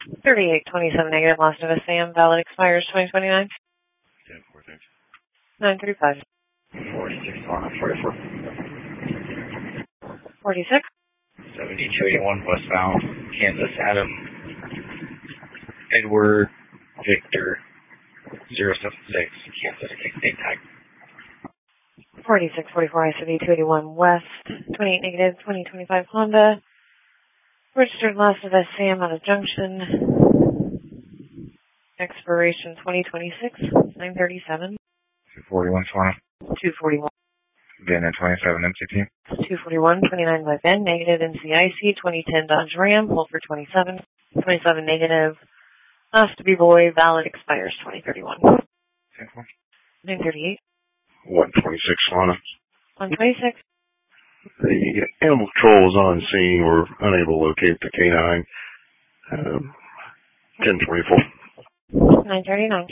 3827 negative, lost of a Sam, valid expires 2029. 935. 46 on 44. 46. 7281 westbound, Kansas, Adam. Edward Victor 076, Kansas, state tag. 4644 ICD 281 West, 28 negative, 2025 Honda. Registered loss of a Sam out of Junction. Expiration 2026, 937. 241 Swana. 241. Ben at 27 MCT. 241, 29 by Ben, negative NCIC, 2010 Dodge Ram, hold for 27. 27 negative. Last to be boy, valid expires 2031. 938. 126 Swana. 126. The animal control was on scene. We're unable to locate the canine. 1024. 939.